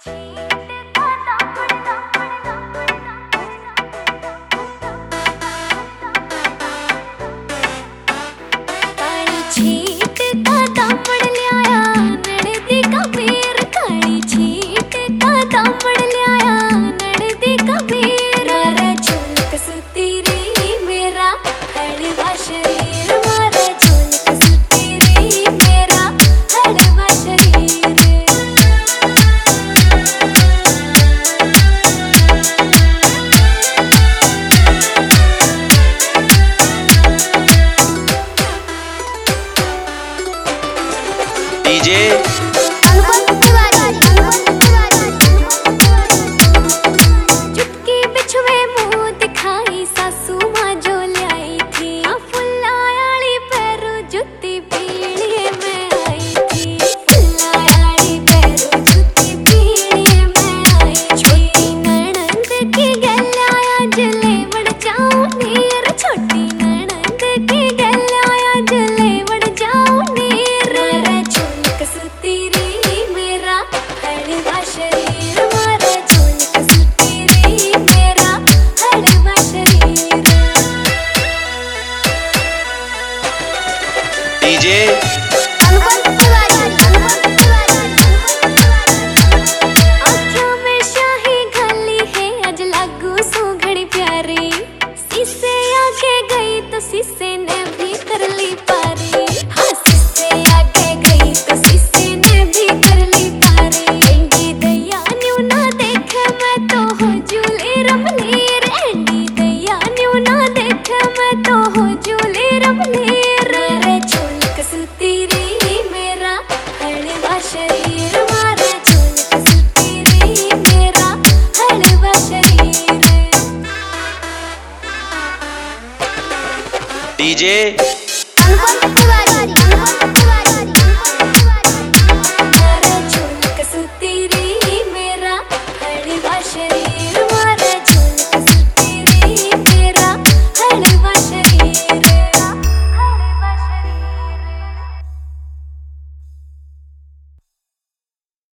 DJ चुटकी बिछवे मुंह दिखाई सासू मां जो लाई थी फुल्लायाली पैरू जुत्ती पीड़िए में आई थी फुल्लायाली पैरू जुत्ती पीड़िए में आई छोटी ननंद की गल्याया जले वड़ जाऊं नीर छोटी ननंद की गल्याया जले वड़ जाऊं नीर रे झुलक सुती री मेरा हड़वा शरीर मारा झुलक सुती री मेरा हड़वा शरीर डीजे आँखों में शाही घली है आज लागू सूघड़ी प्यारी शीशे आगे गई तो शीशे ने भी कर ली पारी हाँ शीशे आगे गई तो शीशे ने भी कर ली पारी एंडी दया न्यू ना देखे मैं तो हो झूले रमलीर एंडी दया न्यू ना देखे मैं तो हो झूले रमलीर रे झुलक सुती री मेरा हड़वा शरीर मारा झुलक सुती री मेरा हड़वा शरीर डीजे अंकुर तिवारी